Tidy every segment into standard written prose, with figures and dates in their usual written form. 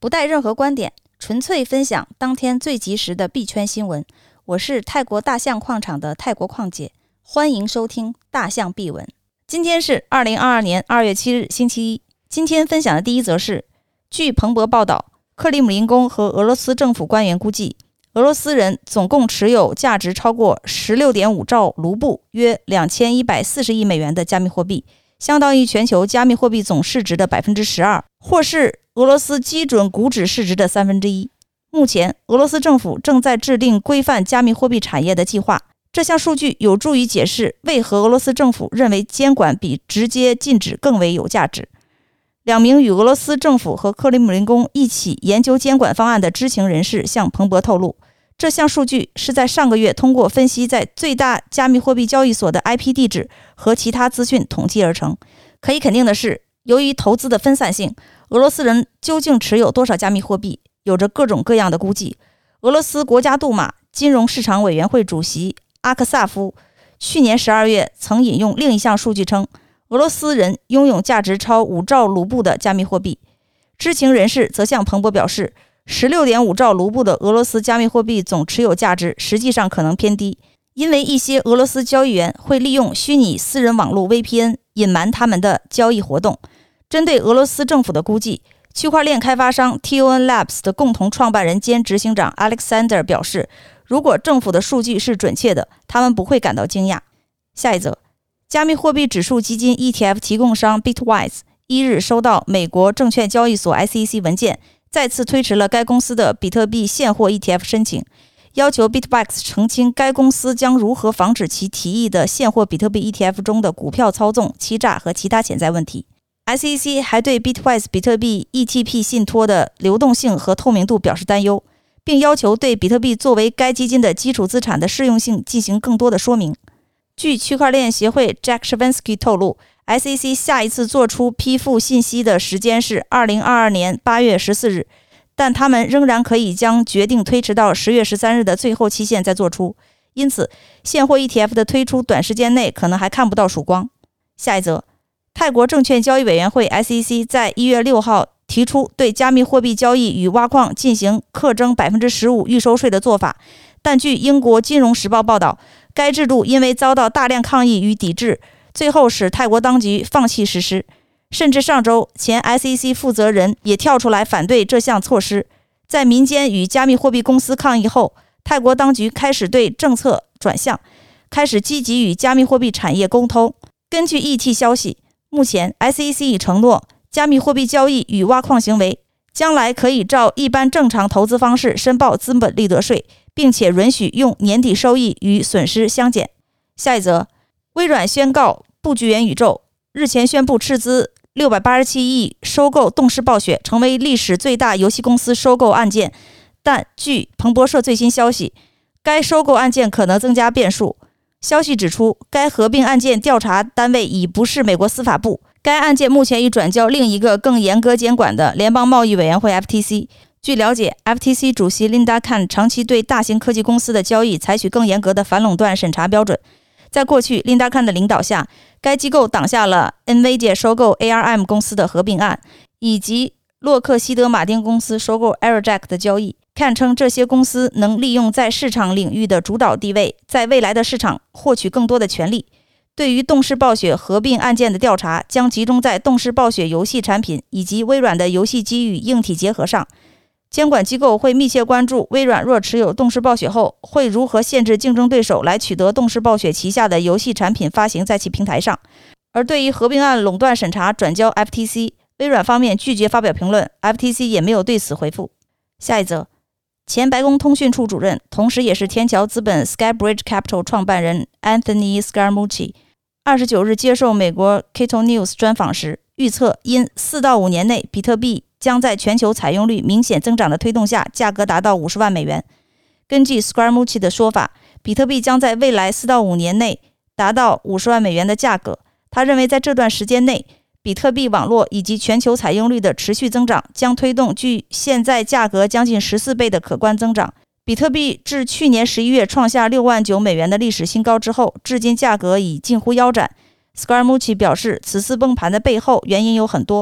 不带任何观点，纯粹分享当天最及时的币圈新闻。我是泰国大象矿场的泰国矿姐，欢迎收听大象币文。今天是2022年2月7日星期一。今天分享的第一则是，据彭博报道，克里姆林宫和俄罗斯政府官员估计，俄罗斯人总共持有价值超过 16.5 兆卢布，约2140亿美元的加密货币，相当于全球加密货币总市值的 12%， 或是俄罗斯基准股指市值的1/3。目前，俄罗斯政府正在制定规范加密货币产业的计划。这项数据有助于解释为何俄罗斯政府认为监管比直接禁止更为有价值。2名与俄罗斯政府和克里姆林宫一起研究监管方案的知情人士向彭博透露，这项数据是在上个月通过分析在最大加密货币交易所的 IP 地址和其他资讯统计而成。可以肯定的是，由于投资的分散性，俄罗斯人究竟持有多少加密货币，有着各种各样的估计。俄罗斯国家杜马金融市场委员会主席阿克萨夫去年12月曾引用另一项数据称，俄罗斯人拥有价值超5兆卢布的加密货币。知情人士则向彭博表示， 16.5 兆卢布的俄罗斯加密货币总持有价值实际上可能偏低，因为一些俄罗斯交易员会利用虚拟私人网络 VPN 隐瞒他们的交易活动。针对俄罗斯政府的估计，区块链开发商 TON Labs 的共同创办人兼执行长 Alexander 表示，如果政府的数据是准确的，他们不会感到惊讶。下一则，加密货币指数基金 ETF 提供商 Bitwise 1日收到美国证券交易所 SEC 文件，再次推迟了该公司的比特币现货 ETF 申请，要求 Bitwise 澄清该公司将如何防止其提议的现货比特币 ETF 中的股票操纵、欺诈和其他潜在问题。SEC 还对 Bitwise 比特币 ETP 信托的流动性和透明度表示担忧，并要求对比特币作为该基金的基础资产的适用性进行更多的说明。据区块链协会 Jack Shavinsky 透露， SEC 下一次做出批复信息的时间是2022年8月14日，但他们仍然可以将决定推迟到10月13日的最后期限再做出，因此现货 ETF 的推出短时间内可能还看不到曙光。下一则，泰国证券交易委员会 SEC 在1月6号提出对加密货币交易与挖矿进行课征 15% 预收税的做法，但据英国金融时报报道，该制度因为遭到大量抗议与抵制，最后使泰国当局放弃实施。甚至上周，前 SEC 负责人也跳出来反对这项措施。在民间与加密货币公司抗议后，泰国当局开始对政策转向，开始积极与加密货币产业沟通。根据 ET 消息，目前 SEC 已承诺，加密货币交易与挖矿行为将来可以照一般正常投资方式申报资本利得税，并且允许用年底收益与损失相减。下一则，微软宣告布局元宇宙，日前宣布斥资687亿收购动视暴雪，成为历史最大游戏公司收购案件。但据彭博社最新消息，该收购案件可能增加变数。消息指出，该合并案件调查单位已不是美国司法部，该案件目前已转交另一个更严格监管的联邦贸易委员会 FTC。 据了解， FTC 主席 Linda Khan 长期对大型科技公司的交易采取更严格的反垄断审查标准。在过去 Linda Khan 的领导下，该机构挡下了 NVIDIA 收购 ARM 公司的合并案，以及洛克希德马丁公司收购 Aerojack 的交易。看称这些公司能利用在市场领域的主导地位，在未来的市场获取更多的权利。对于动视暴雪合并案件的调查将集中在动视暴雪游戏产品以及微软的游戏机与硬体结合上。监管机构会密切关注微软若持有动视暴雪后，会如何限制竞争对手来取得动视暴雪旗下的游戏产品发行在其平台上。而对于合并案垄断审查转交 FTC， 微软方面拒绝发表评论， FTC 也没有对此回复。下一则，前白宫通讯处主任，同时也是天桥资本 Skybridge Capital 创办人 Anthony Scaramucci 29日接受美国 Cato News 专访时预测，因4到5年内比特币将在全球采用率明显增长的推动下，价格达到50万美元。根据 Scaramucci 的说法，比特币将在未来4到5年内达到50万美元的价格。他认为在这段时间内，比特币网络以及全球采用率的持续增长将推动距现在价格将近14倍的可观增长。比特币至去年11月创下6万9美元的历史新高之后，至今价格已近乎腰斩。Scaramucci 表示，此次崩盘的背后原因有很多，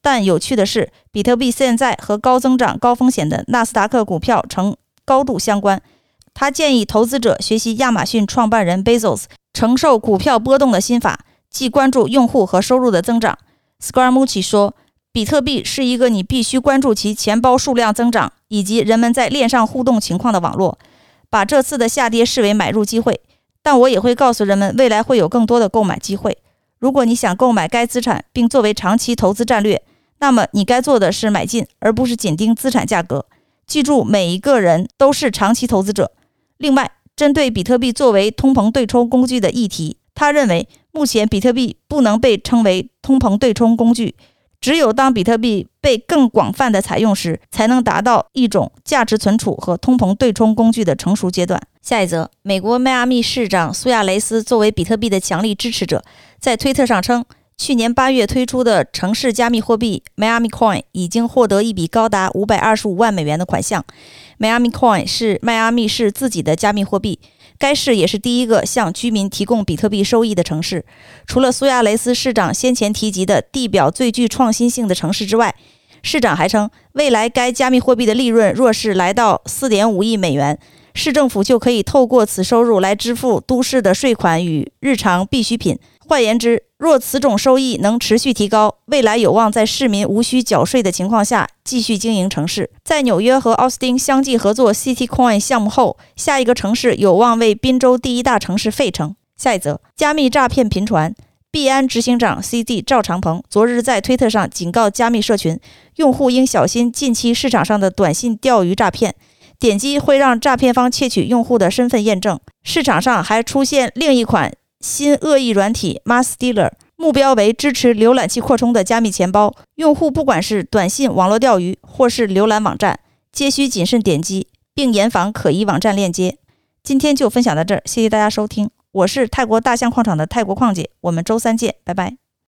但有趣的是，比特币现在和高增长高风险的纳斯达克股票呈高度相关。他建议投资者学习亚马逊创办人 Bezos 承受股票波动的心法，既关注用户和收入的增长。Scaramucci 说，比特币是一个你必须关注其钱包数量增长以及人们在链上互动情况的网络，把这次的下跌视为买入机会。但我也会告诉人们，未来会有更多的购买机会。如果你想购买该资产并作为长期投资战略，那么你该做的是买进，而不是紧盯资产价格。记住，每一个人都是长期投资者。另外，针对比特币作为通膨对冲工具的议题，他认为目前比特币不能被称为通膨对冲工具，只有当比特币被更广泛的采用时，才能达到一种价值存储和通膨对冲工具的成熟阶段。下一则，美国迈阿密市长苏亚雷斯作为比特币的强力支持者，在推特上称，去年8月推出的城市加密货币 Miami Coin 已经获得一笔高达525万美元的款项。Miami Coin 是迈阿密市自己的加密货币，该市也是第一个向居民提供比特币收益的城市。除了苏亚雷斯市长先前提及的地表最具创新性的城市之外，市长还称，未来该加密货币的利润若是来到 4.5 亿美元，市政府就可以透过此收入来支付都市的税款与日常必需品。换言之，若此种收益能持续提高，未来有望在市民无需缴税的情况下继续经营城市。在纽约和奥斯汀相继合作 CityCoin 项目后，下一个城市有望为宾州第一大城市费城。下一则，加密诈骗频传。币安执行长 CD 赵长鹏昨日在推特上警告加密社群，用户应小心近期市场上的短信钓鱼诈骗，点击会让诈骗方窃取用户的身份验证。市场上还出现另一款新恶意软体 MassDealer， 目标为支持浏览器扩充的加密钱包。用户不管是短信网络钓鱼或是浏览网站，皆需谨慎点击，并严防可疑网站链接。今天就分享到这儿，谢谢大家收听，我是泰国大象矿场的泰国矿姐，我们周三见，拜拜。